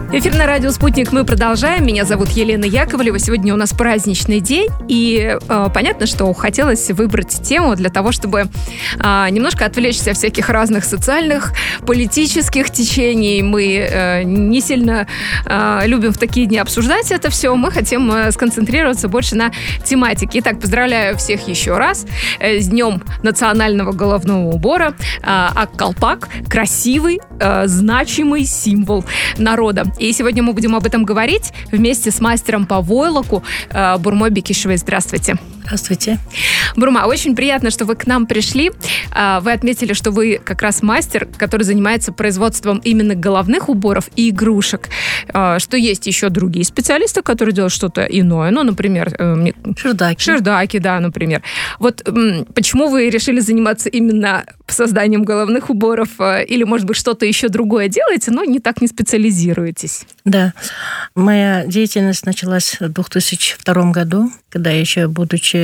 Эфир на радио «Спутник» мы продолжаем. Меня зовут Елена Яковлева. Сегодня у нас праздничный день. И понятно, что хотелось выбрать тему для того, чтобы немножко отвлечься от всяких разных социальных, политических течений. Мы не сильно любим в такие дни обсуждать это все. Мы хотим сконцентрироваться больше на тематике. Итак, поздравляю всех еще раз с Днем национального головного убора. А колпак – красивый, значимый символ народа. И сегодня мы будем об этом говорить вместе с мастером по войлоку Бурмой Бекишевой. Здравствуйте. Здравствуйте. Бурма, очень приятно, что вы к нам пришли. Вы отметили, что вы как раз мастер, который занимается производством именно головных уборов и игрушек. Что есть еще другие специалисты, которые делают что-то иное. Ну, например... Шердаки. Шердаки, да, например. Вот почему вы решили заниматься именно созданием головных уборов? Или, может быть, что-то еще другое делаете, но не так не специализируетесь? Да. Моя деятельность началась в 2002 году, когда я еще, будучи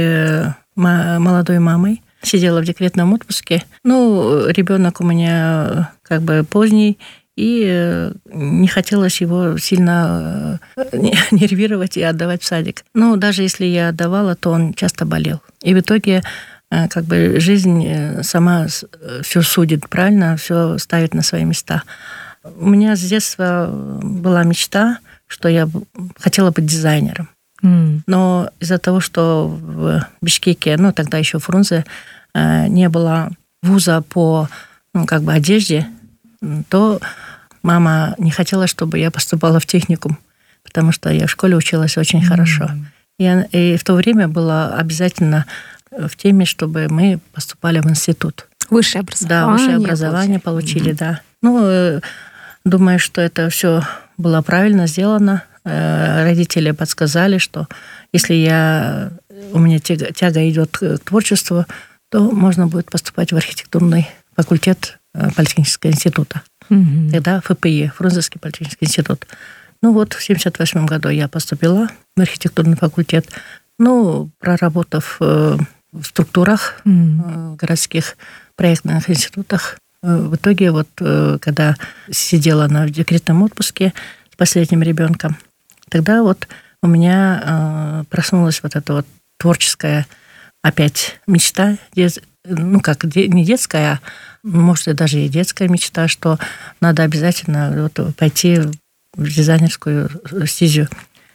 молодой мамой, сидела в декретном отпуске. Ну, ребенок у меня как бы поздний, и не хотелось его сильно нервировать и отдавать в садик. Ну, даже если я отдавала, то он часто болел. И в итоге как бы жизнь сама все судит правильно, все ставит на свои места. У меня с детства была мечта, что я хотела быть дизайнером. Но из-за того, что в Бишкеке, ну, тогда еще в Фрунзе, не было вуза по, ну, как бы одежде, то мама не хотела, чтобы я поступала в техникум, потому что я в школе училась очень хорошо. И в то время было обязательно в теме, чтобы мы поступали в институт. Высшее образование. Да, высшее образование получили, да. Ну, думаю, что это все было правильно сделано. Родители подсказали, что если у меня тяга идет к творчеству, то можно будет поступать в архитектурный факультет Политехнического института. Тогда ФПИ, Фрунзенский политехнический институт. Ну вот, в 1978 году я поступила в архитектурный факультет. Ну, проработав в структурах городских проектных институтах, в итоге вот, когда сидела в декретном отпуске с последним ребенком, тогда вот у меня проснулась вот эта вот творческая опять мечта, ну как, не детская, может, и даже и детская мечта, что надо обязательно вот пойти в дизайнерскую стезю.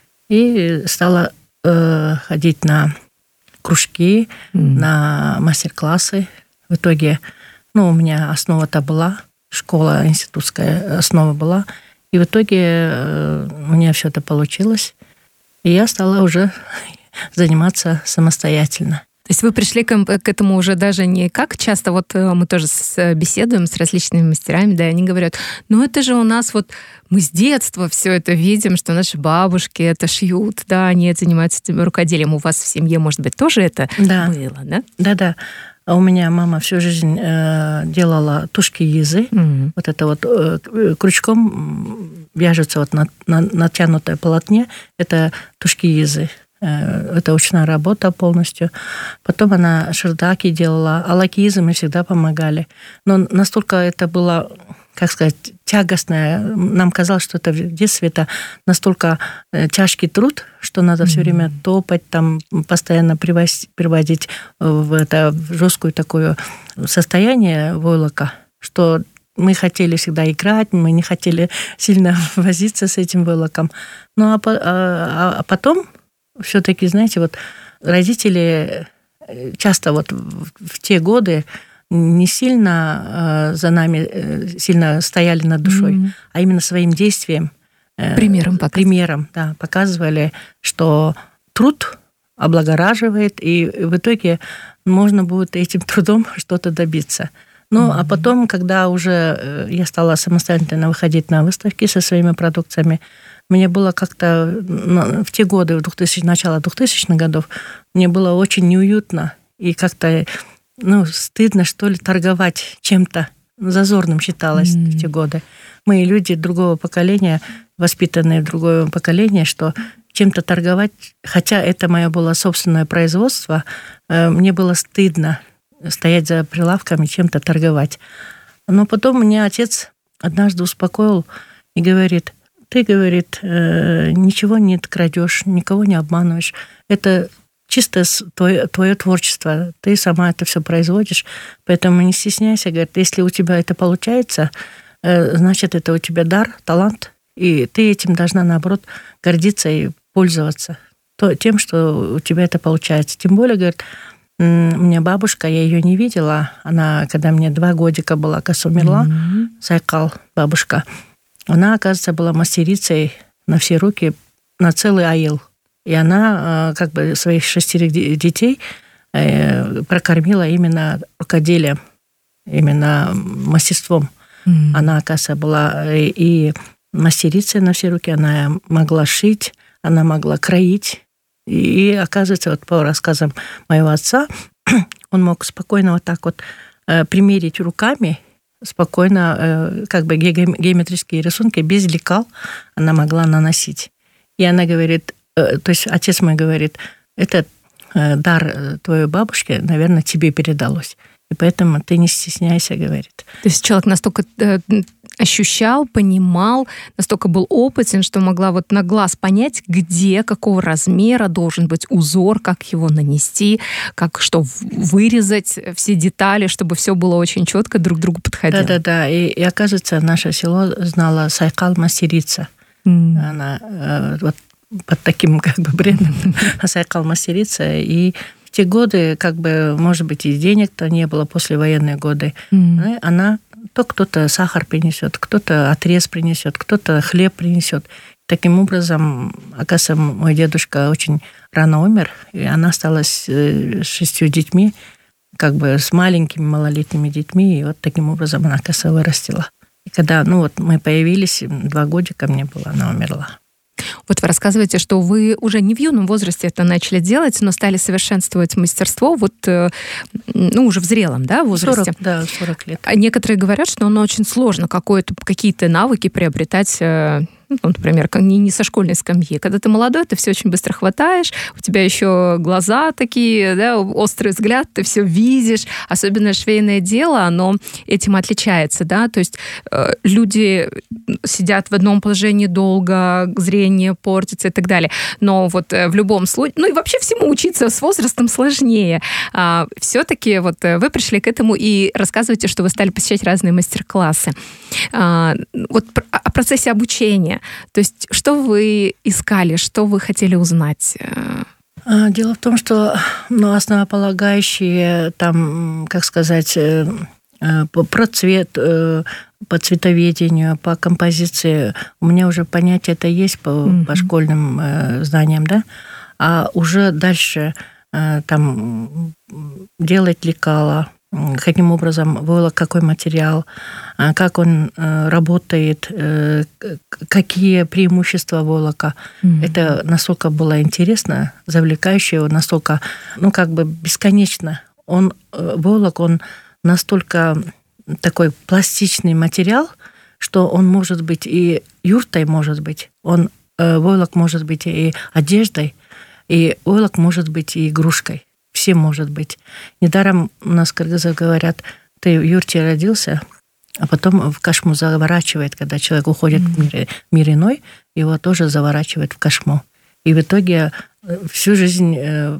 И стала ходить на кружки, на мастер-классы. В итоге, ну, у меня основа-то была, школа институтская основа была, и в итоге у меня все это получилось, и я стала уже заниматься самостоятельно. То есть вы пришли к этому уже даже не как часто, вот мы тоже беседуем с различными мастерами, да, и они говорят, ну это же у нас вот, мы с детства все это видим, что наши бабушки это шьют, да, они занимаются этим рукоделием. У вас в семье, может быть, тоже это было, да? Да-да. У меня мама всю жизнь делала тушки-езы. Вот это вот крючком вяжется вот на натянутое полотне. Это тушки-езы. Это ручная работа полностью. Потом она шердаки делала, а лакизы мы всегда помогали. Но настолько это было, как сказать, тягостное. Нам казалось, что это в детстве это настолько тяжкий труд, что надо все время топать, там, постоянно приводить в жесткое такое состояние войлока, что мы хотели всегда играть, мы не хотели сильно возиться с этим войлоком. Ну, а потом все-таки, знаете, вот родители часто вот в те годы не сильно за нами сильно стояли над душой, а именно своим действием, примером, да, показывали, что труд облагораживает, и в итоге можно будет этим трудом что-то добиться. Ну, а потом, когда уже я стала самостоятельно выходить на выставки со своими продукциями, мне было как-то в те годы, начало 2000-х годов, мне было очень неуютно и как-то, стыдно, что ли, торговать чем-то. Зазорным считалось в те годы. Мы люди другого поколения, воспитанные в другое поколение, что чем-то торговать, хотя это мое было собственное производство, мне было стыдно стоять за прилавками, чем-то торговать. Но потом меня отец однажды успокоил и говорит: ты, говорит, ничего не крадешь, никого не обманываешь. Это чисто твое творчество. Ты сама это все производишь. Поэтому не стесняйся. Говорит, если у тебя это получается, значит, это у тебя дар, талант. И ты этим должна, наоборот, гордиться и пользоваться тем, что у тебя это получается. Тем более, говорит, у меня бабушка, я ее не видела. Она, когда мне 2 годика была, как умерла, Сайкал, бабушка, она, оказывается, была мастерицей на все руки, на целый аил. И она как бы своих 6 детей прокормила именно рукоделием, именно мастерством. Она, оказывается, была и мастерицей на все руки, она могла шить, она могла кроить. И, оказывается, вот по рассказам моего отца, он мог спокойно вот так вот примерить руками, спокойно как бы геометрические рисунки без лекал она могла наносить. И она говорит, то есть отец мой говорит, этот дар твоей бабушки, наверное, тебе передалось. И поэтому ты не стесняйся, говорит. То есть человек настолько ощущал, понимал, настолько был опытен, что могла вот на глаз понять, где, какого размера должен быть узор, как его нанести, как что вырезать, все детали, чтобы все было очень четко друг к другу подходило. Да. И оказывается, наше село знало Сайкал мастерица. Она вот под таким как бы брендом Сайкал мастерица. И в те годы, как бы, может быть, и денег-то не было, послевоенные годы. Она то кто-то сахар принесет, кто-то отрез принесет, кто-то хлеб принесет. Таким образом, оказывается, мой дедушка очень рано умер, и она осталась с 6 детьми, как бы с маленькими малолетними детьми, и вот таким образом она, оказывается, вырастила. И когда, мы появились, 2 годика мне было, она умерла. Вот вы рассказываете, что вы уже не в юном возрасте это начали делать, но стали совершенствовать мастерство уже в зрелом, да, возрасте. 40 лет. А некоторые говорят, что очень сложно какие-то навыки приобретать, например, не со школьной скамьи. Когда ты молодой, ты все очень быстро хватаешь, у тебя еще глаза такие, да, острый взгляд, ты все видишь. Особенно швейное дело, оно этим отличается, да, то есть люди сидят в одном положении долго, зрение портится и так далее. Но вот в любом случае, и вообще всему учиться с возрастом сложнее. Все-таки вы пришли к этому и рассказываете, что вы стали посещать разные мастер-классы. О процессе обучения. То есть, что вы искали, что вы хотели узнать? Дело в том, что основополагающие, там, как сказать, про цвет, по цветоведению, по композиции, у меня уже понятие это есть по школьным знаниям, да? А уже дальше там делать лекала, каким образом войлок, какой материал, как он работает, какие преимущества войлока. Это настолько было интересно, завлекающе, настолько, бесконечно. Войлок, он настолько такой пластичный материал, что он может быть и юртой, может быть. Войлок может быть и одеждой, и войлок может быть и игрушкой. Всем может быть. Недаром у нас кыргызы говорят, ты в юрте родился, а потом в кашму заворачивает, когда человек уходит в мир иной, его тоже заворачивает в кашму. И в итоге всю жизнь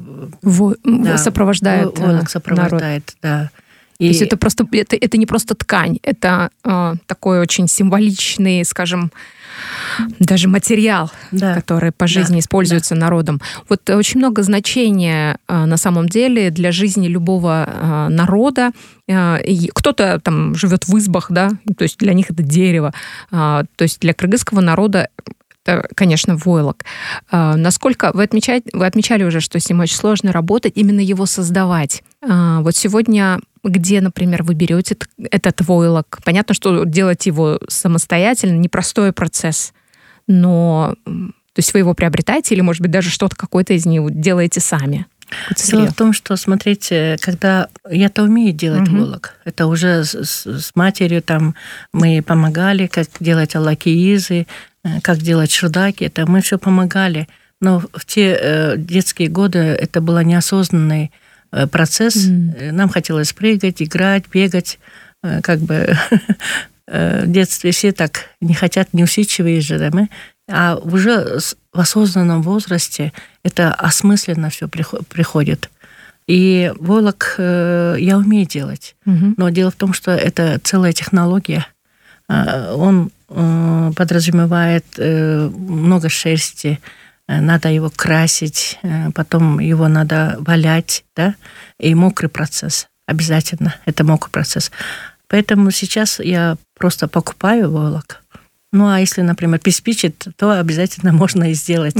сопровождает войлок сопровождает, да. То есть это не просто ткань, это такой очень символичный, скажем, даже материал, который по жизни используется народом. Вот очень много значения на самом деле для жизни любого народа. Кто-то там живет в избах, да, то есть для них это дерево. То есть для кыргызского народа это, конечно, войлок. Насколько вы отмечали уже, что с ним очень сложно работать, именно его создавать. Вот сегодня где, например, вы берете этот войлок? Понятно, что делать его самостоятельно непростой процесс, но то есть вы его приобретаете или, может быть, даже что-то какое-то из него делаете сами? Дело в том, что, смотрите, когда я-то умею делать войлок, это уже с матерью там мы помогали, как делать алакиизы, как делать шурдаки, это мы все помогали. Но в те детские годы это был неосознанный процесс. Нам хотелось прыгать, играть, бегать, в детстве все так не хотят, неусидчивые же, да, а уже в осознанном возрасте это осмысленно все приходит. И войлок я умею делать, но дело в том, что это целая технология. Он подразумевает много шерсти, надо его красить, потом его надо валять, да, и мокрый процесс обязательно, это мокрый процесс. Поэтому сейчас я просто покупаю войлок. Ну, а если, например, приспичит, то обязательно можно и сделать.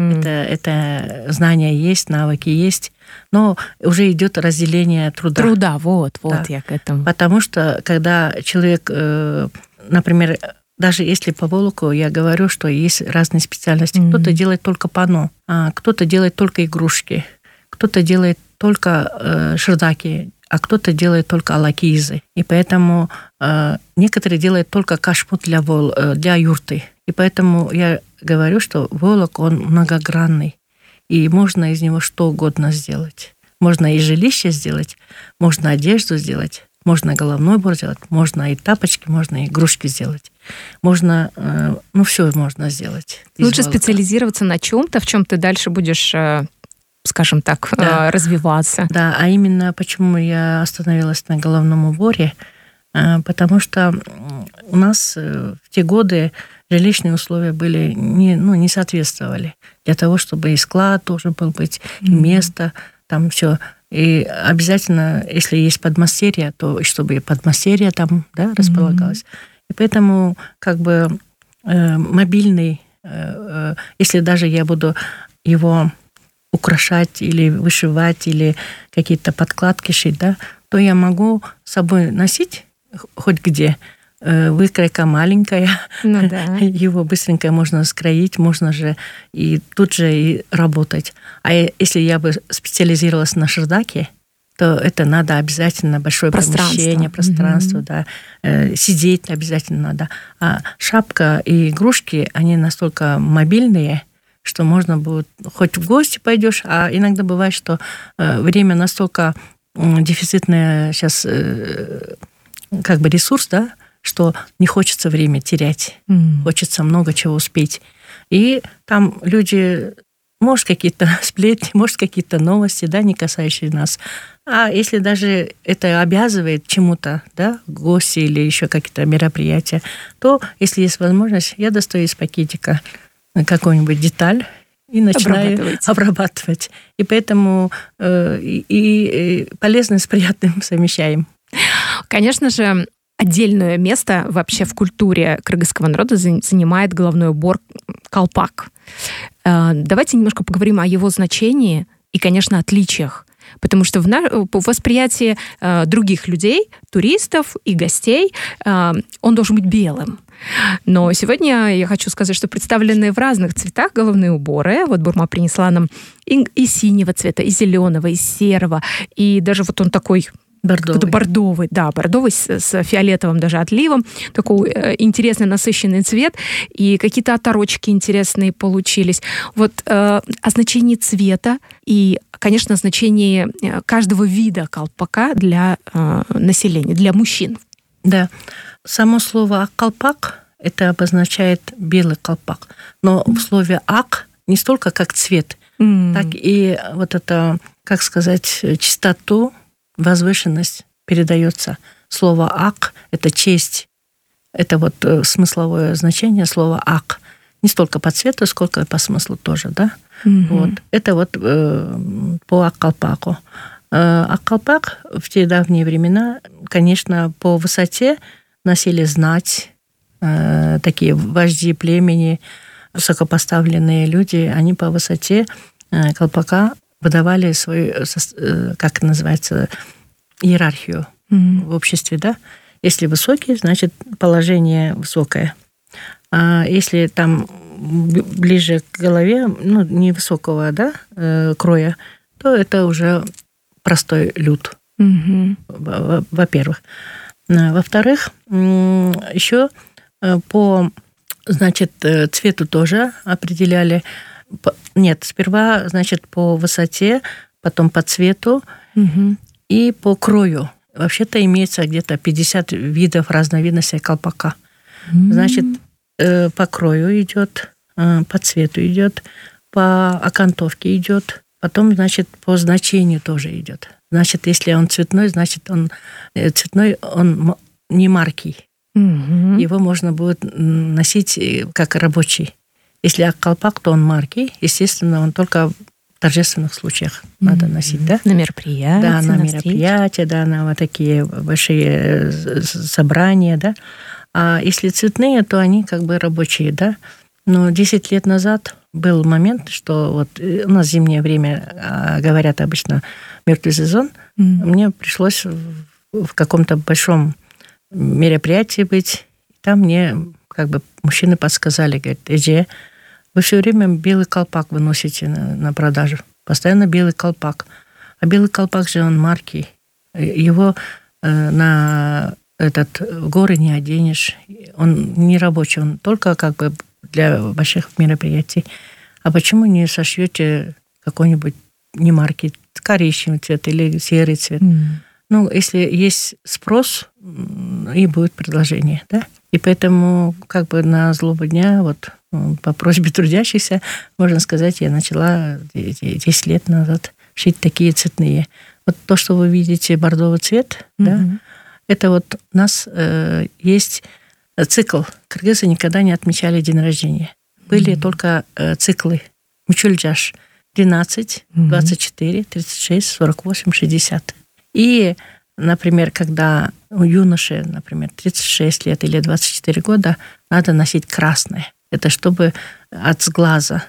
Это знания есть, навыки есть, но уже идет разделение труда. Труда, вот да. Я к этому. Потому что, когда человек, например, даже если по войлоку, я говорю, что есть разные специальности. Кто-то делает только панно, а кто-то делает только игрушки, кто-то делает только шердаки, а кто-то делает только алакизы. И поэтому некоторые делают только кашмут для юрты. И поэтому я говорю, что войлок, он многогранный. И можно из него что угодно сделать. Можно и жилище сделать, можно одежду сделать, можно головной убор сделать, можно и тапочки, можно и игрушки сделать. Можно, все можно сделать. Лучше специализироваться на чем-то, в чем ты дальше будешь, скажем так, развиваться. Да, а именно почему я остановилась на головном уборе, потому что у нас в те годы жилищные условия были не соответствовали. Для того, чтобы и склад должен был быть, и место, там все. И обязательно, если есть подмастерье, то чтобы и подмастерье там, да, располагалось. И поэтому как бы мобильный, если даже я буду его украшать или вышивать, или какие-то подкладки шить, да, то я могу с собой носить хоть где. Выкройка маленькая, его быстренько можно скроить, можно же и тут же и работать. А если я бы специализировалась на шердаке, то это надо обязательно большое помещение, пространство, да, сидеть обязательно надо. А шапка и игрушки, они настолько мобильные, что можно будет, хоть в гости пойдешь, а иногда бывает, что время настолько дефицитное сейчас, как бы ресурс, да, что не хочется время терять, хочется много чего успеть. И там люди, может, какие-то сплетни, может, какие-то новости, да, не касающие нас. А если даже это обязывает чему-то, да, гости или еще какие-то мероприятия, то, если есть возможность, я достаю из пакетика какую-нибудь деталь и начинаю обрабатывать. И поэтому и полезное с приятным совмещаем. Конечно же, отдельное место вообще в культуре кыргызского народа занимает головной убор колпак. Давайте немножко поговорим о его значении и, конечно, отличиях. Потому что в восприятии других людей, туристов и гостей, он должен быть белым. Но сегодня я хочу сказать, что представлены в разных цветах головные уборы. Вот Бурма принесла нам и синего цвета, и зеленого, и серого, и даже вот он такой... Бордовый, с фиолетовым даже отливом. Такой интересный, насыщенный цвет. И какие-то оторочки интересные получились. Вот о значении цвета и, конечно, о значении каждого вида колпака для населения, для мужчин. Да. Само слово «колпак» это обозначает белый колпак. Но в слове «ак» не столько как цвет, так и вот это, как сказать, чистоту, возвышенность передается. Слово «ак» – это честь. Это вот смысловое значение слова «ак». Не столько по цвету, сколько по смыслу тоже, да? Вот. Это вот по ак-колпаку. Ак-колпак в те давние времена, конечно, по высоте носили знать, такие вожди племени, высокопоставленные люди, они по высоте колпака выдавали свою, как называется, иерархию в обществе, да? Если высокий, значит, положение высокое. А если там ближе к голове, невысокого, да, кроя, то это уже простой люд, во-первых. Во-вторых, еще по, значит, цвету тоже определяли. Нет, сперва, значит, по высоте, потом по цвету и по крою. вообще-то имеется где-то 50 видов разновидностей колпака. Значит, по крою идет, по цвету идет, по окантовке идет, потом, значит, по значению тоже идет. Значит, если он цветной, значит, он не маркий. Его можно будет носить как рабочий. Если колпак, то он маркий. Естественно, он только в торжественных случаях надо носить, да? На мероприятия. Да, на мероприятия, да, на вот такие большие собрания, да. А если цветные, то они как бы рабочие, да. Но 10 лет назад был момент, что вот у нас зимнее время, говорят обычно, мертвый сезон. Мне пришлось в каком-то большом мероприятии быть. Там мне как бы мужчины подсказали, говорят, Эже, вы все время белый колпак выносите на продажу. Постоянно белый колпак. А белый колпак же он маркий. Его на горы не оденешь. Он не рабочий, он только как бы для больших мероприятий. А почему не сошьете какой-нибудь не марки, коричневый цвет или серый цвет? Ну, если есть спрос, и будет предложение, да? И поэтому как бы на злобу дня, вот по просьбе трудящихся, можно сказать, я начала 10 лет назад шить такие цветные. Вот то, что вы видите, бордовый цвет, да, это вот у нас есть цикл. Кыргызы никогда не отмечали день рождения. Были только циклы. Мучульджаш 13, 24, 36, 48, 60. И, например, когда у юноши, например, 36 лет или 24 года, надо носить красное. Это чтобы от сглаза,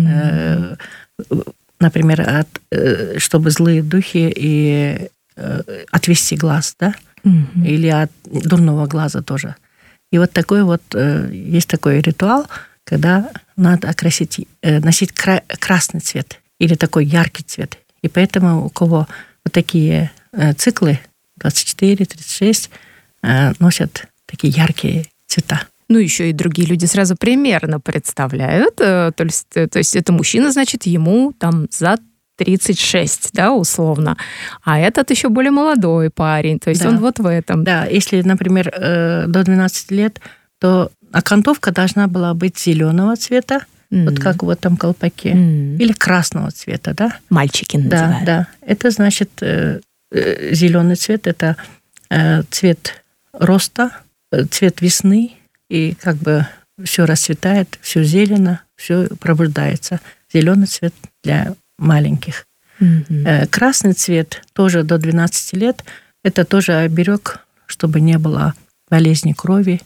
например, чтобы злые духи и отвести глаз, да? Или от дурного глаза тоже. И вот такой вот есть такой ритуал, когда надо носить красный цвет или такой яркий цвет. И поэтому у кого вот такие циклы 24, 36 носят такие яркие цвета. Ну, еще и другие люди сразу примерно представляют. То есть это мужчина, значит, ему там за 36, да, условно. А этот еще более молодой парень. То есть он вот в этом. Да, если, например, до 12 лет, то окантовка должна была быть зеленого цвета, вот как в этом колпаке, или красного цвета, да? Мальчики называют. Да. Это значит, зеленый цвет – это цвет роста, цвет весны, и как бы все расцветает, все зелено, все пробуждается. Зеленый цвет для маленьких. Красный цвет тоже до 12 лет. Это тоже оберег, чтобы не было болезни крови.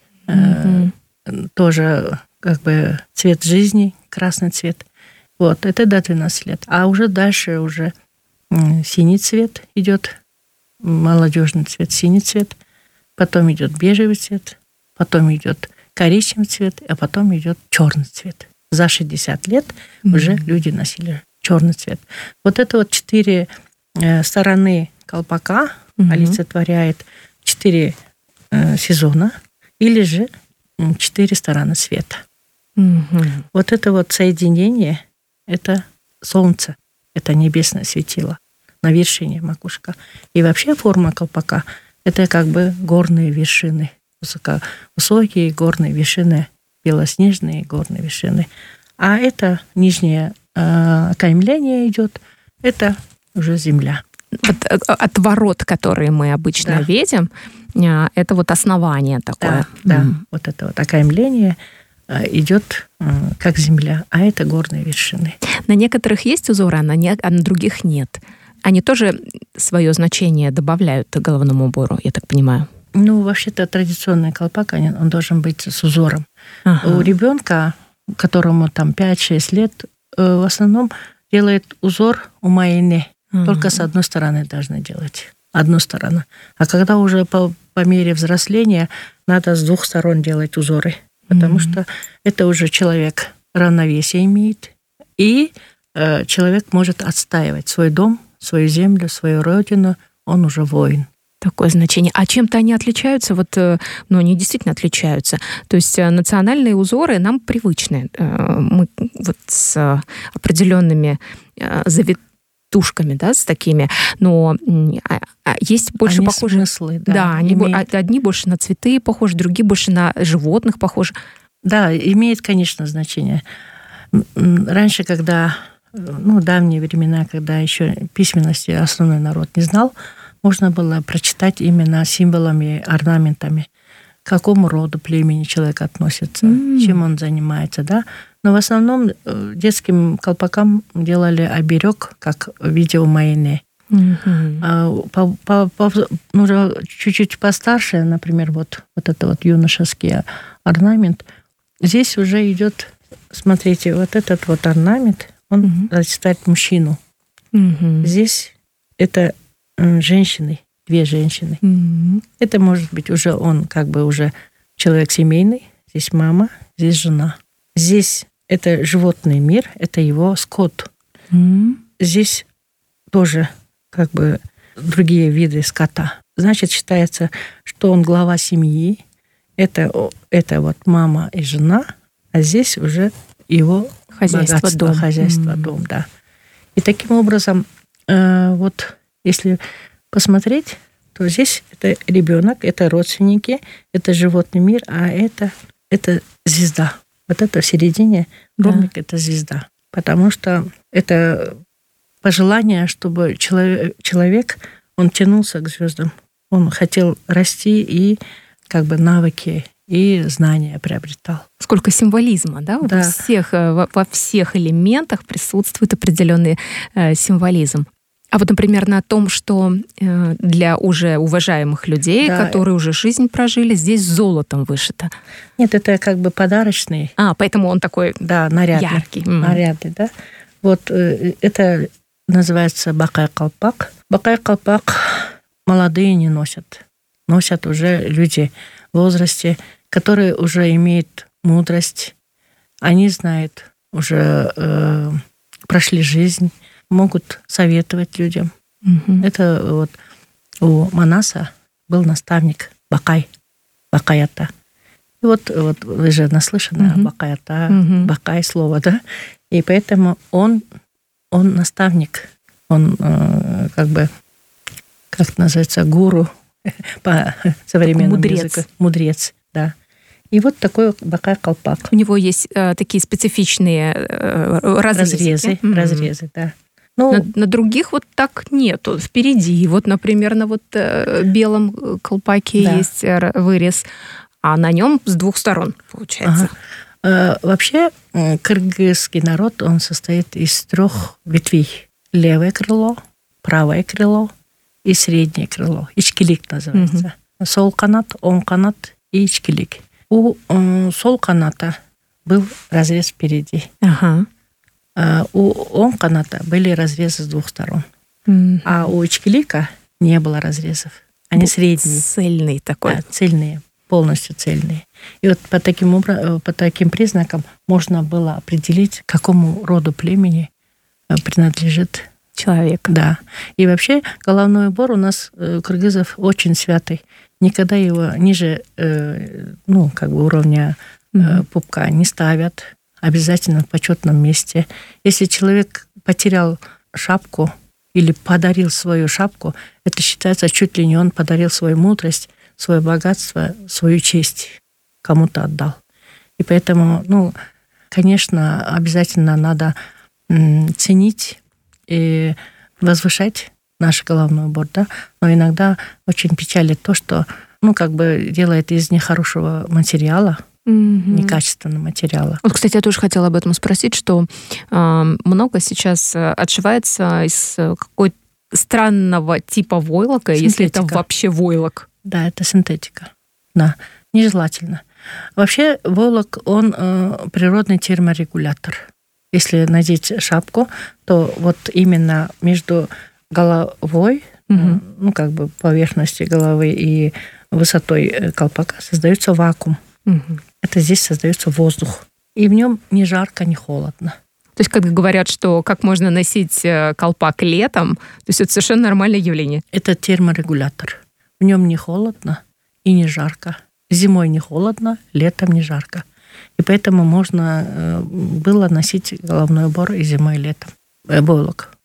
Тоже как бы цвет жизни, красный цвет. Вот, это до 12 лет. А уже дальше уже синий цвет идет, молодежный цвет, синий цвет. Потом идет бежевый цвет, потом идет коричневый цвет, а потом идет черный цвет. За 60 лет уже люди носили черный цвет. Вот это вот 4 стороны колпака олицетворяет 4 сезона или же 4 стороны света. Вот это вот соединение, это солнце, это небесное светило на вершине макушка. И вообще форма колпака – это как бы горные вершины, высокие горные вершины, белоснежные горные вершины. А это нижнее окаймление идет, это уже земля. Вот отворот, который мы обычно видим, это вот основание такое. Да. Вот это вот окаймление идет как земля, а это горные вершины. На некоторых есть узоры, а на других нет. Они тоже свое значение добавляют к головному убору, я так понимаю. Ну, вообще-то традиционный колпак, он должен быть с узором. У ребенка, которому там 5-6 лет, в основном делает узор у майне. Только с одной стороны должны делать. Одну сторону. А когда уже по мере взросления, надо с 2 сторон делать узоры. Потому что это уже человек равновесие имеет. И человек может отстаивать свой дом, свою землю, свою родину. Он уже воин. Такое значение. А чем-то они отличаются? Они действительно отличаются. То есть национальные узоры нам привычны. Мы вот с определенными тушками, да, с такими, но есть больше они похожие... смыслы, Да, одни больше на цветы похожи, другие больше на животных похожи. Да, имеет, конечно, значение. Раньше, когда, давние времена, когда еще письменности основной народ не знал, можно было прочитать именно символами, орнаментами, к какому роду племени человек относится, чем он занимается, да. Но в основном детским колпакам делали оберег, как в виде умайны. Чуть-чуть постарше, например, вот это вот юношеский орнамент, здесь уже идет, смотрите, вот этот вот орнамент, он олицетворяет мужчину. Здесь это женщины, 2 женщины. Это может быть уже он как бы уже человек семейный, здесь мама, здесь жена. Здесь это животный мир, это его скот. Здесь тоже как бы другие виды скота. Значит, считается, что он глава семьи, это вот мама и жена, а здесь уже его хозяйство, дом. Хозяйство, дом, да. И таким образом, вот если посмотреть, то здесь это ребенок, это родственники, это животный мир, а это звезда. Вот это в середине ромбик, это звезда. Потому что это пожелание, чтобы человек, он тянулся к звездам. Он хотел расти и как бы навыки и знания приобретал. Сколько символизма, да? Да. Во всех элементах присутствует определенный символизм. А вот, например, на том, что для уже уважаемых людей, которые уже жизнь прожили, здесь золотом вышито. Нет, это как бы подарочный. Поэтому он такой нарядный, яркий. Нарядный, да. Вот это называется бакай-колпак. Бакай-колпак молодые не носят. Носят уже люди в возрасте, которые уже имеют мудрость. Они знают, уже прошли жизнь, могут советовать людям. Это вот у Манаса был наставник Бакай-ата. И вот вы же наслышаны Бакай-ата, Бакай слово, да? И поэтому он наставник, он как бы, как это называется, гуру по современному языку. Мудрец, да. И вот такой бакай-колпак. У него есть такие специфичные разрезы, да. На других вот так нету. Впереди, вот, например, на вот белом колпаке есть вырез, а на нем с 2 сторон, получается. Вообще, кыргызский народ, он состоит из 3 ветвей. Левое крыло, правое крыло и среднее крыло. Ичкилик называется. Сол канат, оң канат и ичкилик. У сол каната был разрез впереди. У оң каната были разрезы с 2 сторон. А у ичкилика не было разрезов. Они средние. Цельный такой. Да, цельные, полностью цельные. И вот по таким признакам можно было определить, к какому роду племени принадлежит человек. Да. И вообще головной убор у нас кыргызов очень святый. Никогда его ниже уровня пупка не ставят. Обязательно в почетном месте. Если человек потерял шапку или подарил свою шапку, это считается чуть ли не он подарил свою мудрость, свое богатство, свою честь кому-то отдал. И поэтому, конечно, обязательно надо ценить и возвышать наш головной убор, да. Но иногда очень печалит то, что, делает из нехорошего материала, некачественного материала. Вот, кстати, я тоже хотела об этом спросить, что много сейчас отшивается из какой-то странного типа войлока, если это вообще войлок. Да, это синтетика. Да, нежелательно. Вообще войлок, он природный терморегулятор. Если надеть шапку, то вот именно между головой, поверхностью головы и высотой колпака создается вакуум. Это здесь создается воздух. И в нем ни жарко, ни холодно. То есть, когда говорят, что как можно носить колпак летом, то есть это совершенно нормальное явление. Это терморегулятор. В нем не холодно и не жарко. Зимой не холодно, летом не жарко. И поэтому можно было носить головной убор и зимой, и летом. Войлок.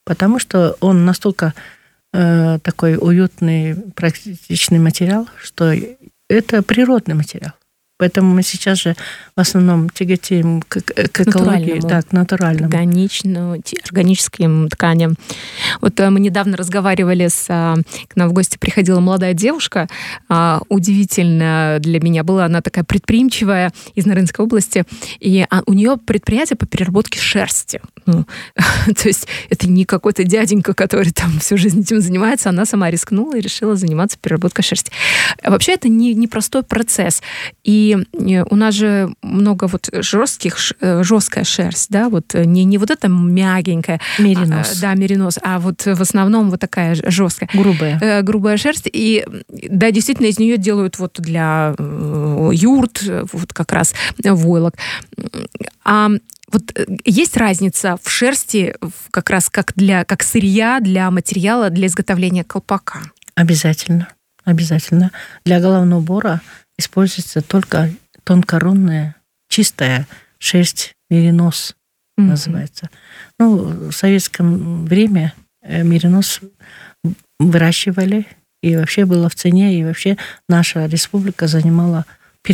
потому что он настолько такой уютный, практичный материал, что это природный материал. Поэтому мы сейчас же в основном тяготеем к экологии, к натуральному. Органическим тканям. Вот мы недавно разговаривали к нам в гости приходила молодая девушка. Удивительно для меня была, она такая предприимчивая из Нарынской области. И у нее предприятие по переработке шерсти. То есть это не какой-то дяденька, который там всю жизнь этим занимается. Она сама рискнула и решила заниматься переработкой шерсти. Вообще это не простой процесс. И у нас же много вот жесткая шерсть, да, вот не вот эта мягенькая. Меринос. Да, меринос, а вот в основном вот такая жесткая. Грубая шерсть. И да, действительно, из нее делают вот для юрт, вот как раз войлок. А вот есть разница в шерсти как раз как сырья, для материала, для изготовления колпака? Обязательно. Для головного убора используется только тонкорунная, чистая шерсть, меринос называется. В советском время меринос выращивали, и вообще было в цене, и вообще наша республика занимала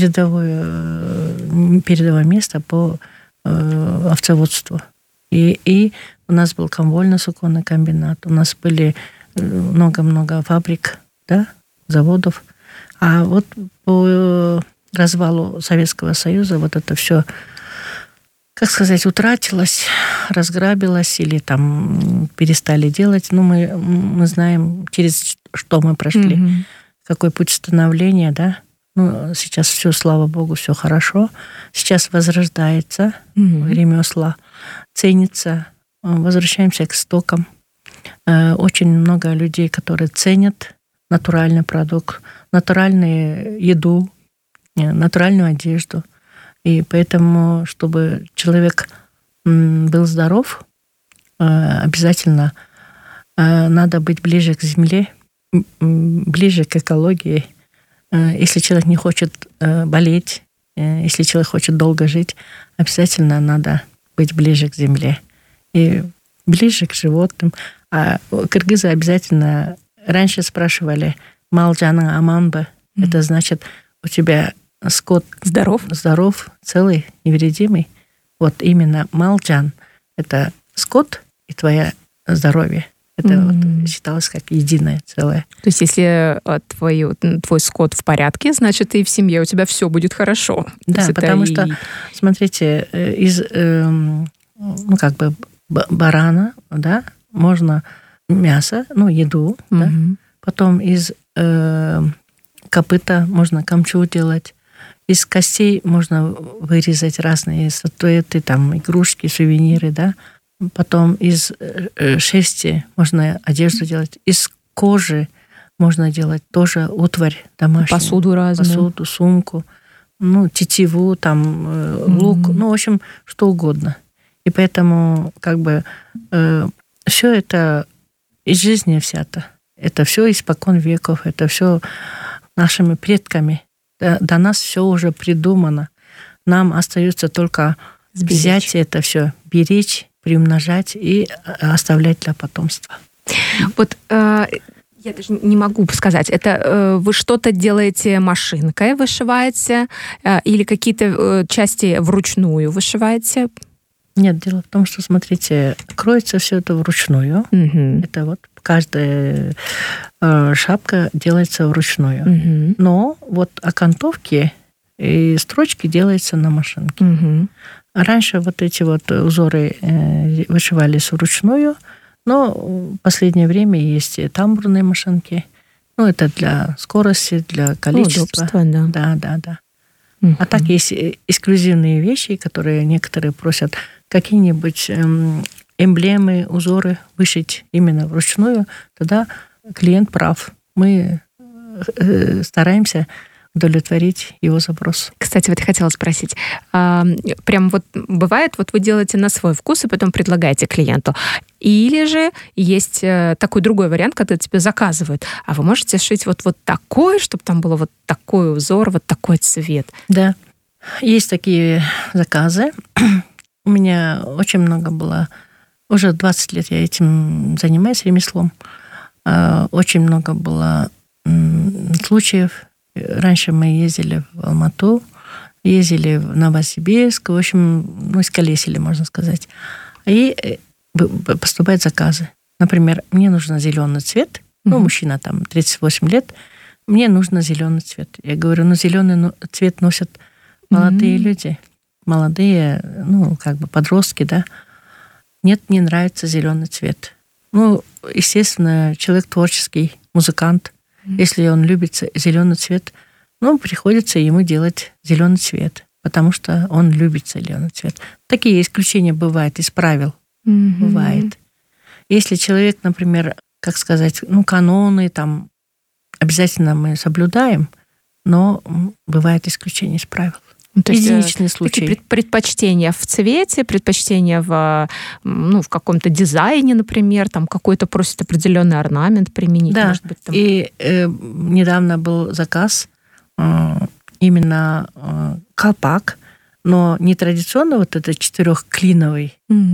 передовое место по овцеводству. И у нас был комвольно-суконный комбинат, у нас были много-много фабрик, да, заводов. А вот по развалу Советского Союза вот это все, как сказать, утратилось, разграбилось или там перестали делать. Мы знаем, через что мы прошли, какой путь становления, да. Сейчас все, слава богу, все хорошо. Сейчас возрождается ремесла, ценится, возвращаемся к истокам. Очень много людей, которые ценят натуральный продукт, натуральную еду, натуральную одежду. И поэтому, чтобы человек был здоров, обязательно надо быть ближе к земле, ближе к экологии. Если человек не хочет болеть, если человек хочет долго жить, обязательно надо быть ближе к земле и ближе к животным. А кыргызы обязательно раньше спрашивали «Малджаның аман бы?» Это значит, у тебя скот здоров, целый, невредимый. Вот именно малджан – это скот и твое здоровье. Это вот считалось как единое целое. То есть если твой скот в порядке, значит, и в семье у тебя все будет хорошо. Да, потому что, смотрите, из барана, да, можно мясо, еду, да, потом из копыта можно камчу делать, из костей можно вырезать разные статуэты, там, игрушки, сувениры, да. Потом из шерсти можно одежду делать. Из кожи можно делать тоже утварь домашнюю. Посуду разную. Посуду, сумку, тетиву, там, лук, в общем, что угодно. И поэтому все это из жизни взято. Это все испокон веков, это все нашими предками. До нас все уже придумано. Нам остается только взять это все, беречь, приумножать и оставлять для потомства. Вот я даже не могу сказать, это вы что-то делаете машинкой, вышиваете, или какие-то части вручную вышиваете? Нет, дело в том, что, смотрите, кроется все это вручную. Это вот каждая шапка делается вручную. Но вот окантовки и строчки делаются на машинке. Раньше вот эти вот узоры вышивались вручную, но в последнее время есть и тамбурные машинки. Это для скорости, для количества. Удобства, да. Да. А так есть эксклюзивные вещи, которые некоторые просят какие-нибудь эмблемы, узоры вышить именно вручную, тогда клиент прав. Мы стараемся удовлетворить его запрос. Кстати, вот хотела спросить, прям вот бывает, вот вы делаете на свой вкус и потом предлагаете клиенту, или же есть такой другой вариант, когда тебе заказывают, а вы можете сшить вот такой, чтобы там было вот такой узор, вот такой цвет? Да, есть такие заказы. У меня очень много было Уже 20 лет я этим занимаюсь, ремеслом. Очень много было случаев. Раньше мы ездили в Алмату, ездили в Новосибирск, в общем, исколесили, можно сказать. И поступают заказы. Например, мне нужен зеленый цвет. Мужчина там 38 лет, мне нужно зеленый цвет. Я говорю, зеленый цвет носят молодые люди. Молодые, подростки, да. Нет, не нравится зеленый цвет. Естественно, человек творческий, музыкант. Если он любит зеленый цвет, приходится ему делать зеленый цвет, потому что он любит зеленый цвет. Такие исключения бывают из правил. Бывает. Если человек, например, каноны там обязательно мы соблюдаем, но бывает исключение из правил. То есть единичные случаи. Такие предпочтения в цвете, предпочтения в каком-то дизайне, например, там какой-то просит определенный орнамент применить. Да, может быть, там... и недавно был заказ именно колпак, но не традиционно вот этот 4-клиновый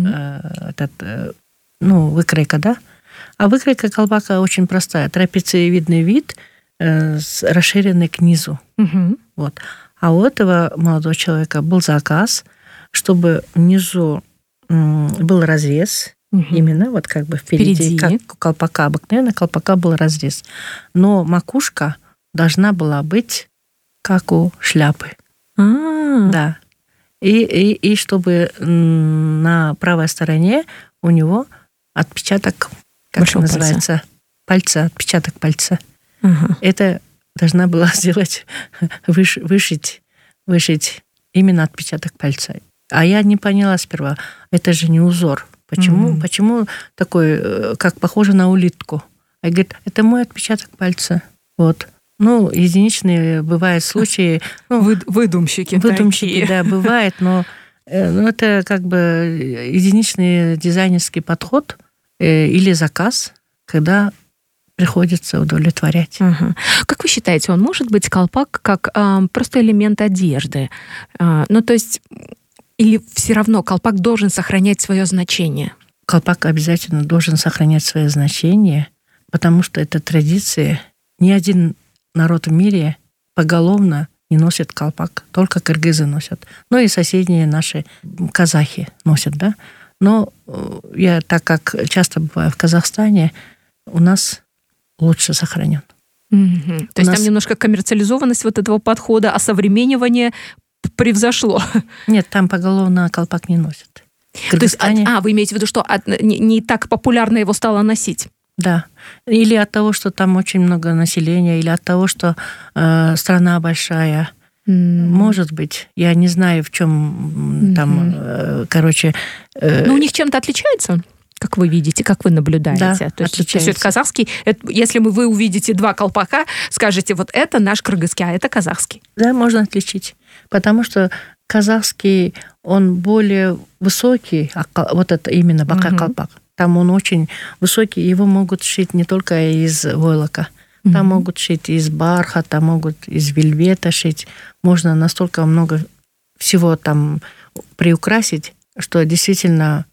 выкройка, да, а выкройка колпака очень простая, трапециевидный вид расширенный к низу. Вот. А у этого молодого человека был заказ, чтобы внизу был разрез, именно вот впереди, как у колпака, обыкновенно колпака был разрез. Но макушка должна была быть как у шляпы. Да. И чтобы на правой стороне у него отпечаток, как это называется, пальца, отпечаток пальца. Это должна была сделать, вышить именно отпечаток пальца. А я не поняла сперва, это же не узор. Почему такой, как похоже на улитку? А говорит, это мой отпечаток пальца. Вот. Единичные бывают случаи. Выдумщики такие. Да, бывает, но это единичный дизайнерский подход или заказ, когда приходится удовлетворять. Как вы считаете, он может быть колпак как просто элемент одежды? То есть, или все равно колпак должен сохранять свое значение? Колпак обязательно должен сохранять свое значение, потому что это традиция. Ни один народ в мире поголовно не носит колпак, только кыргызы носят. И соседние наши казахи носят, да. Но я, так как часто бываю в Казахстане, у нас лучше сохранен. То есть там немножко коммерциализованность вот этого подхода, а современнивание превзошло. Нет, там поголовно колпак не носят. То есть, вы имеете в виду, что не так популярно его стало носить? Да. Или от того, что там очень много населения, или от того, что страна большая. Может быть. Я не знаю, в чем там, у них чем-то отличается? Как вы видите, как вы наблюдаете? Да, то есть это казахский. Если вы увидите два колпака, скажете, вот это наш кыргызский, а это казахский. Да, можно отличить. Потому что казахский, он более высокий, вот это именно бока-колпак. Там он очень высокий, его могут шить не только из войлока. Там могут шить из бархата, могут из вельвета шить. Можно настолько много всего там приукрасить, что действительно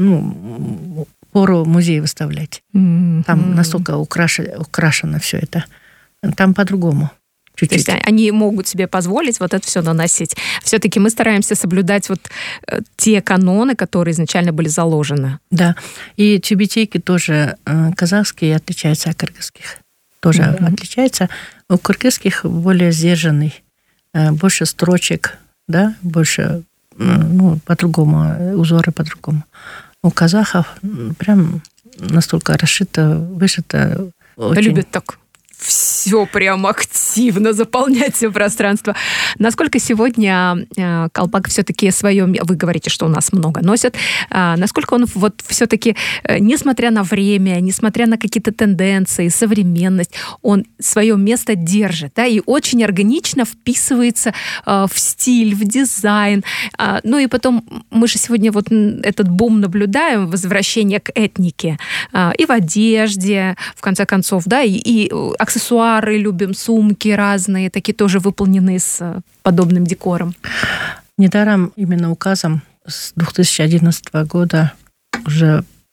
пору музей выставлять. Там настолько украшено все это. Там по-другому. Чуть-чуть. То есть они могут себе позволить вот это все наносить. Все-таки мы стараемся соблюдать вот те каноны, которые изначально были заложены. Да. И тюбетейки тоже казахские отличаются от кыргызских. Тоже отличаются. У кыргызских более сдержанный, больше строчек, да, больше, по-другому, узоры по-другому. У казахов прям настолько расшито, вышито. Очень... Любят так все прям активно заполнять все пространство. Насколько сегодня колпак все-таки свое... Вы говорите, что у нас много носят. Насколько он вот все-таки, несмотря на время, несмотря на какие-то тенденции, современность, он свое место держит, да, и очень органично вписывается в стиль, в дизайн. И потом мы же сегодня вот этот бум наблюдаем, возвращение к этнике и в одежде, в конце концов, да, и аксессуары любим, сумки разные, такие тоже выполненные с подобным декором. Недаром именно указом с 2011 года уже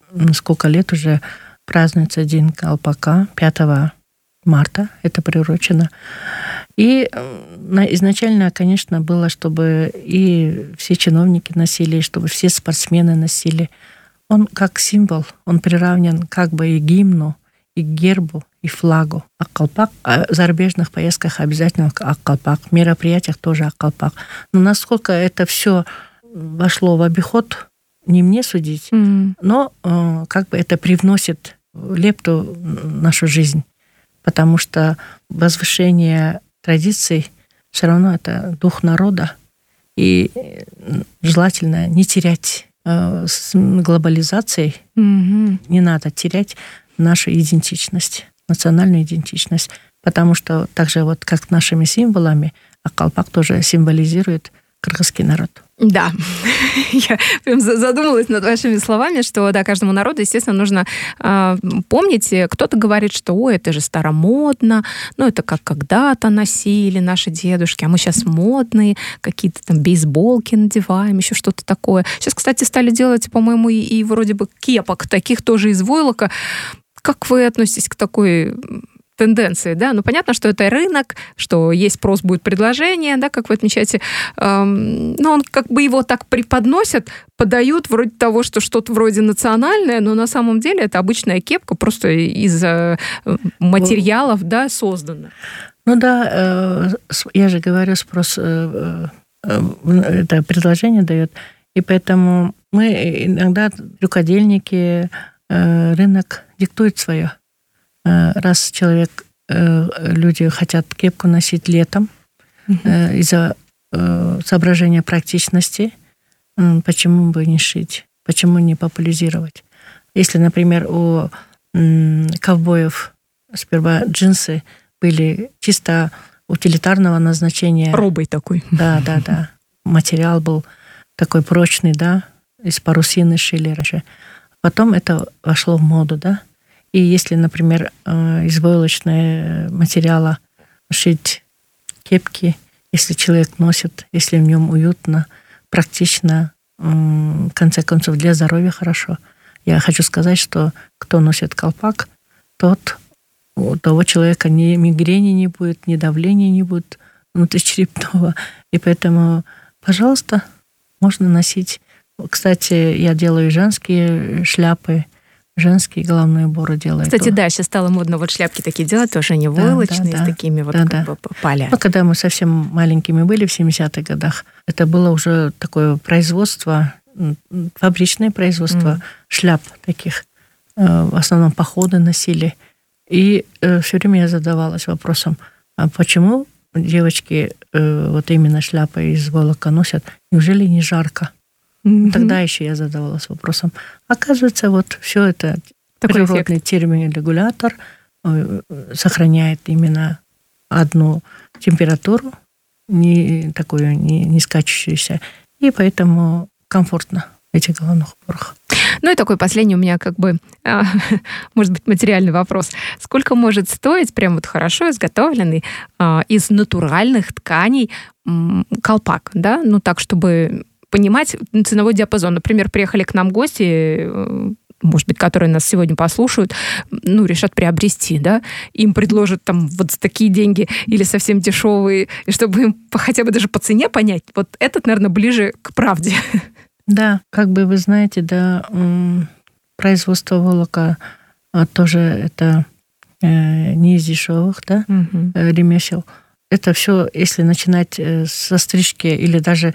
сколько лет уже празднуется День колпака, 5 марта, это приурочено. И изначально, конечно, было, чтобы и все чиновники носили, и чтобы все спортсмены носили. Он как символ, он приравнен как бы и к гимну, и к гербу, и флагу. Ак-колпак, в зарубежных поездках обязательно ак-колпак, в мероприятиях тоже ак-колпак. Но насколько это все вошло в обиход, не мне судить, но как бы это привносит лепту в нашу жизнь. Потому что возвышение традиций все равно это дух народа. И желательно не терять с глобализацией, не надо терять нашу идентичность, национальную идентичность. Потому что так же вот как нашими символами, ак-колпак тоже символизирует кыргызский народ. Да, я прям задумалась над вашими словами, что да, каждому народу, естественно, нужно помнить. Кто-то говорит, что ой, это же старомодно, ну это как когда-то носили наши дедушки, а мы сейчас модные, какие-то там бейсболки надеваем, еще что-то такое. Сейчас, кстати, стали делать, по-моему, и вроде бы кепок таких тоже из войлока. Как вы относитесь к такой тенденции, да? Ну, понятно, что это рынок, что есть спрос, будет предложение, да, как вы отмечаете. Но он как бы его так преподносят, подают вроде того, что что-то вроде национальное, но на самом деле это обычная кепка, просто из материалов, да, создана. Ну да, я же говорю, спрос это предложение дает, и поэтому мы иногда, рукодельники, рынок диктует свое. Раз люди хотят кепку носить летом из-за соображения практичности, почему бы не шить, почему не популяризировать? Если, например, у ковбоев сперва джинсы были чисто утилитарного назначения. Робой такой. Да. Материал был такой прочный, да, из парусины шили раньше. Потом это вошло в моду, да. И если, например, из войлочного материала шить кепки, если человек носит, если в нем уютно, практично, в конце концов, для здоровья хорошо. Я хочу сказать, что кто носит колпак, у того человека ни мигрени не будет, ни давления не будет внутричерепного. И поэтому, пожалуйста, можно носить. Кстати, я делаю женские шляпы, женские головные уборы делают. Кстати, да, сейчас стало модно вот шляпки такие делать, тоже не войлочные, с такими вот как бы поля. Ну, когда мы совсем маленькими были в 70-х годах, это было уже такое производство, фабричное производство шляп таких. В основном походы носили. И все время я задавалась вопросом, а почему девочки вот именно шляпы из волока носят? Неужели не жарко? Тогда еще я задавалась вопросом. Оказывается, вот все это такой природный терморегулятор сохраняет именно одну температуру, не такую не скачущуюся, и поэтому комфортно в этих головных уборах. Ну и такой последний у меня как бы, может быть, материальный вопрос. Сколько может стоить прям вот хорошо изготовленный из натуральных тканей колпак, да? Ну так, чтобы понимать ценовой диапазон. Например, приехали к нам гости, может быть, которые нас сегодня послушают, ну, решат приобрести, да, им предложат там вот такие деньги или совсем дешевые, и чтобы им хотя бы даже по цене понять, вот этот, наверное, ближе к правде. Да, как бы вы знаете, да, производство волока тоже это не из дешевых, да, ремесел. Это все, если начинать со стрижки или даже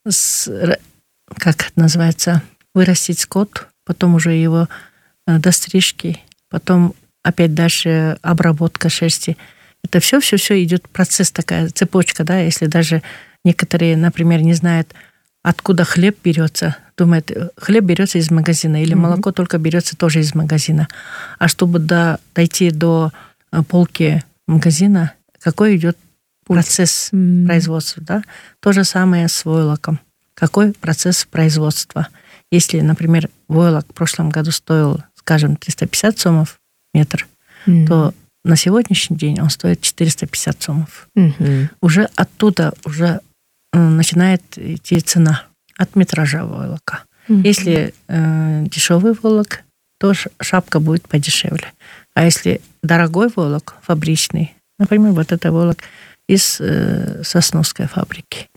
как это называется, вырастить скот, потом уже его до стрижки, потом опять дальше обработка шерсти. Это все идет процесс, такая цепочка, да, если даже некоторые, например, не знают, откуда хлеб берется, думают, хлеб берется из магазина, или молоко только берется тоже из магазина. А чтобы дойти до полки магазина, какой идет процесс производства, да? То же самое с войлоком. Какой процесс производства? Если, например, войлок в прошлом году стоил, скажем, 350 сомов метр, то на сегодняшний день он стоит 450 сомов. Уже оттуда начинает идти цена от метража войлока. Если дешевый войлок, то шапка будет подешевле. А если дорогой волок, фабричный, например, вот это волок из сосновской фабрики.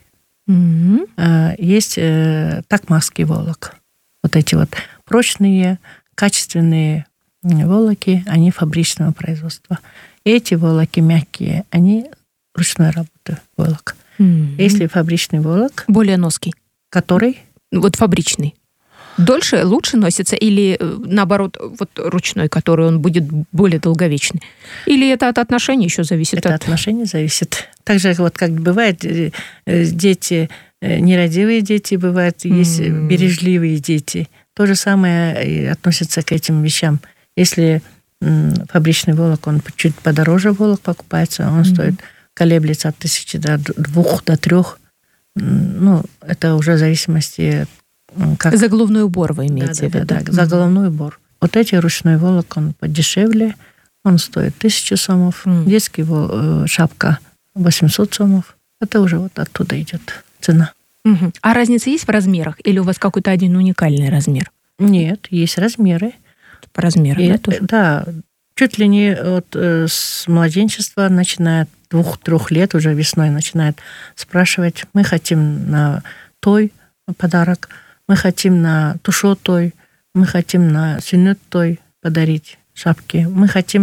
Есть такмакский волок. Вот эти вот прочные, качественные волоки, они фабричного производства. И эти волоки мягкие, они ручной работы волок. Если фабричный волок... Более ноский. Который? Вот фабричный. Дольше, лучше носится или, наоборот, вот ручной, который он будет более долговечный? Или это от отношений еще зависит? Это от отношений зависит. Так же, вот как бывает, дети, нерадивые дети бывают, есть бережливые дети. То же самое и относится к этим вещам. Если фабричный волок, он чуть подороже волок покупается, он стоит, колеблется от 1000 до 2 до 3. Ну, это уже в зависимости... Как... За головной убор вы имеете в виду? Да, за головной убор. Вот эти ручной волок, он подешевле, он стоит 1000 сомов. Детский шапка 800 сомов. Это уже вот оттуда идет цена. А разница есть в размерах? Или у вас какой-то один уникальный размер? Нет, есть размеры. По размеру, да, тоже? Да, чуть ли не вот с младенчества, начиная 2-3 лет, уже весной начинает спрашивать, мы хотим на той подарок, мы хотим на тушот той, мы хотим на сюнет той подарить шапки, мы хотим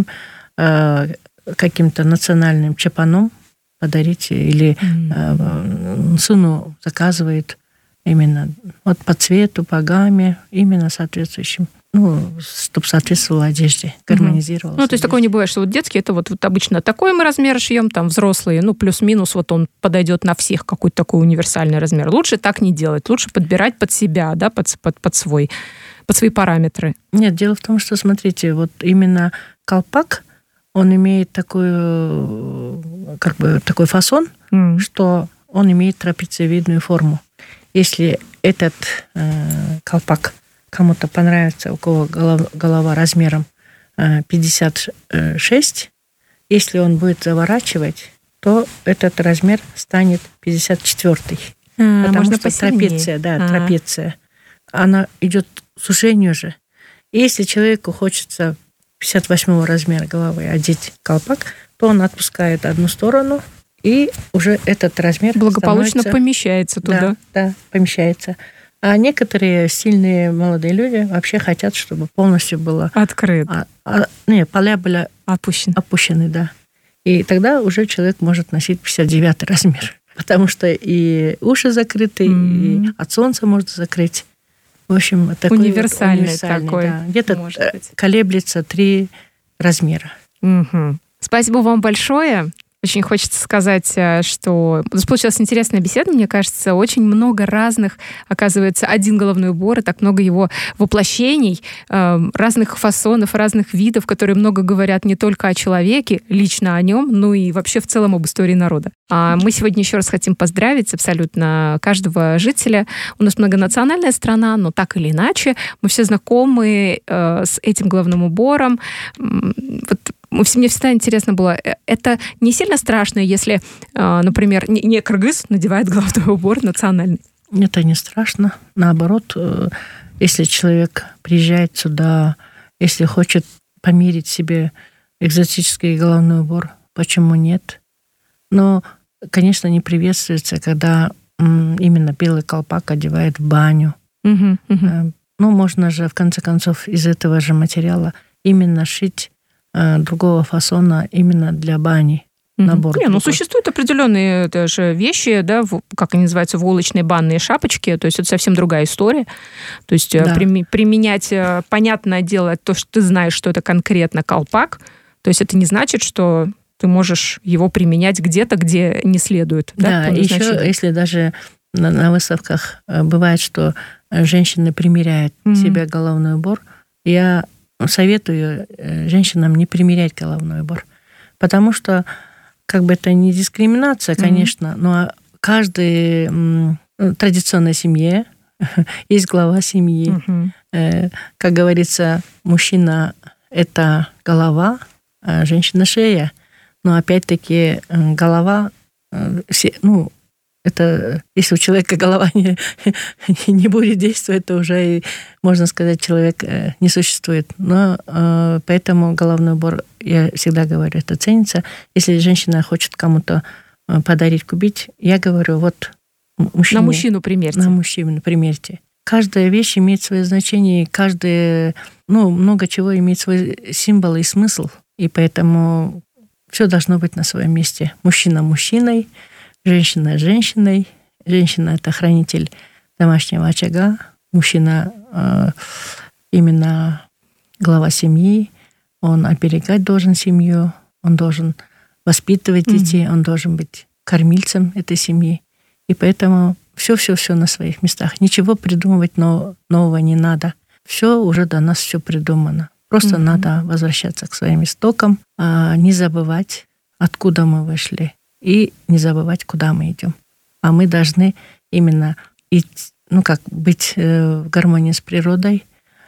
каким-то национальным чапаном подарить, или сыну заказывает именно вот по цвету, по гамме, именно соответствующим, ну, чтобы соответствовало одежде, гармонизировалось. Ну, то есть такое не бывает, что вот детский, это вот обычно такой мы размер шьем, там взрослые, ну, плюс-минус, вот он подойдет на всех, какой-то такой универсальный размер. Лучше так не делать, лучше подбирать под себя, да, под свои параметры. Нет, дело в том, что, смотрите, вот именно колпак, он имеет такой, как бы, такой фасон, что он имеет трапециевидную форму. Если этот колпак кому-то понравится, у кого голова размером 56, если он будет заворачивать, то этот размер станет 54. Потому что трапеция, трапеция, она идет к сужению же. И если человеку хочется 58 размера головы одеть колпак, то он отпускает одну сторону, и уже этот размер благополучно помещается туда. Да, помещается. А некоторые сильные молодые люди вообще хотят, чтобы полностью было... Открыто. Поля были опущены, да. И тогда уже человек может носить 59 размер. Потому что и уши закрыты, и от солнца можно закрыть. В общем, такой универсальный такой. Да. Где-то колеблется 3 размера. Спасибо вам большое. Очень хочется сказать, что получилась интересная беседа, мне кажется, очень много разных, оказывается, один головной убор, и так много его воплощений, разных фасонов, разных видов, которые много говорят не только о человеке, лично о нем, но и вообще в целом об истории народа. Мы сегодня еще раз хотим поздравить абсолютно каждого жителя. У нас многонациональная страна, но так или иначе, мы все знакомы с этим головным убором. Вот мне всегда интересно было, это не сильно страшно, если, например, не кыргыз надевает головной убор национальный? Это не страшно. Наоборот, если человек приезжает сюда, если хочет померить себе экзотический головной убор, почему нет? Но, конечно, не приветствуется, когда именно белый колпак одевает в баню. Ну, можно же, в конце концов, из этого же материала именно шить другого фасона именно для бани. Набор. Существуют определенные даже вещи, да, как они называются, волочные банные шапочки, то есть это совсем другая история. То есть применять, понятное дело, то, что ты знаешь, что это конкретно колпак, то есть это не значит, что ты можешь его применять где-то, где не следует. Да, еще если даже на выставках бывает, что женщины примеряют себе головной убор, я советую женщинам не примерять головной убор, потому что как бы это не дискриминация, конечно, но в каждой традиционной семье есть глава семьи. Как говорится, мужчина – это голова, а женщина – шея. Но опять-таки голова, Это, если у человека голова не будет действовать, то уже, можно сказать, человек не существует. Но поэтому головной убор, я всегда говорю, это ценится. Если женщина хочет кому-то подарить, купить, я говорю, вот мужчине, на мужчину примерьте. На мужчину примерьте. Каждая вещь имеет свое значение, много чего имеет свой символ и смысл. И поэтому все должно быть на своем месте. Мужчина мужчиной, женщина женщиной. Женщина – это хранитель домашнего очага. Мужчина именно глава семьи. Он оберегать должен семью, он должен воспитывать детей, он должен быть кормильцем этой семьи. И поэтому все на своих местах. Ничего придумывать нового не надо. Все уже до нас все придумано. Просто надо возвращаться к своим истокам, не забывать, откуда мы вышли, и не забывать, куда мы идем. А мы должны именно быть в гармонии с природой,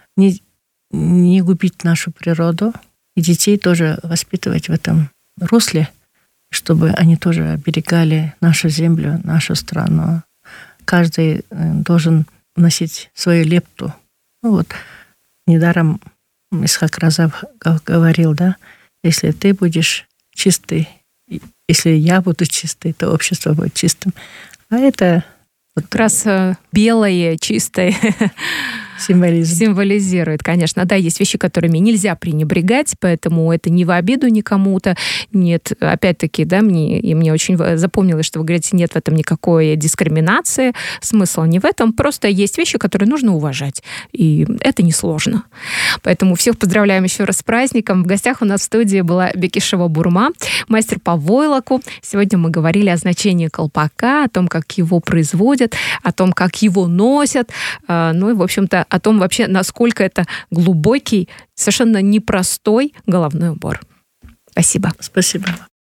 не губить нашу природу, и детей тоже воспитывать в этом русле, чтобы они тоже оберегали нашу землю, нашу страну. Каждый должен вносить свою лепту. Недаром Исхак Разав говорил, да, если ты будешь чистый, если я буду чистый, то общество будет чистым. А это как раз белое, чистое символизирует, конечно. Да, есть вещи, которыми нельзя пренебрегать, поэтому это не в обиду никому-то. Нет, опять-таки, да, мне очень запомнилось, что вы говорите, нет в этом никакой дискриминации. Смысл не в этом. Просто есть вещи, которые нужно уважать. И это несложно. Поэтому всех поздравляем еще раз с праздником. В гостях у нас в студии была Бекишева Бурма, мастер по войлоку. Сегодня мы говорили о значении колпака, о том, как его производят, о том, как его носят. Ну и, в общем-то, о том вообще, насколько это глубокий, совершенно непростой головной убор. Спасибо. Спасибо.